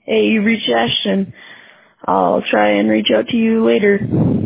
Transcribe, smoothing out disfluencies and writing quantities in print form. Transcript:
Hey, you reached Ashton. I'll try and reach out to you later.